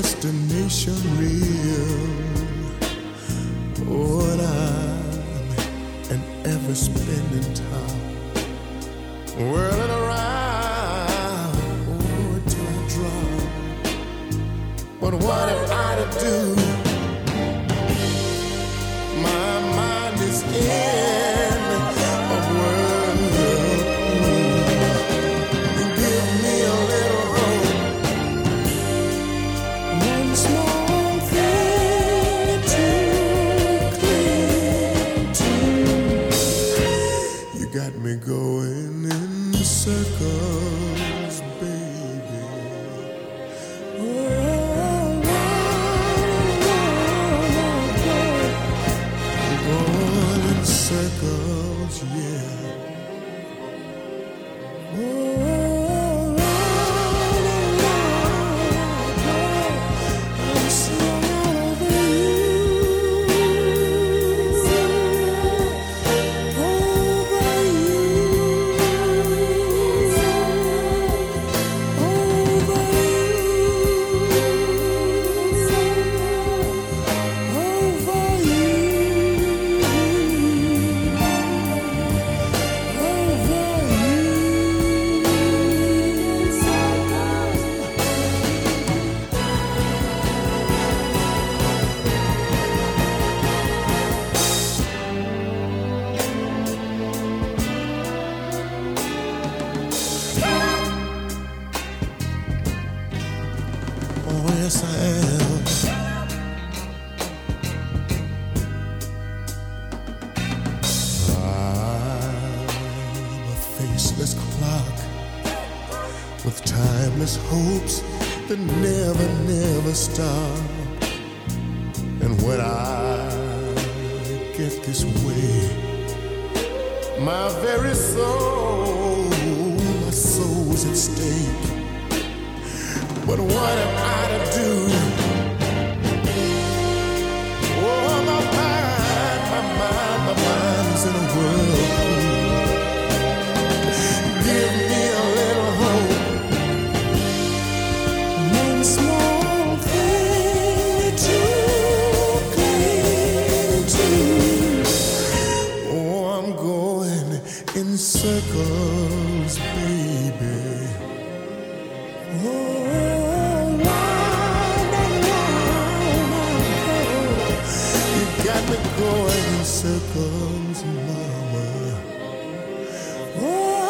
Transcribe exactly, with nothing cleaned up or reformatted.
destination real. Oh, and I'm an ever spinning top, whirling around, oh, till I drop. But what am I to do? My mind is in a whirlpool. Give me a little hope. One small thing to cling to. You got me going in circles, baby. Oh, going in circles, yeah. Oh, yes, I am. I'm a faceless clock with timeless hopes that never, never stop. And when I get this way, my very soul, my soul's at stake. But what am I to do? Oh, my mind, my mind, my mind's in a whirlpool. Give me a little hope. One small thing to cling to. Oh, I'm going in circles, baby. Oh, going in circles, mama. Oh.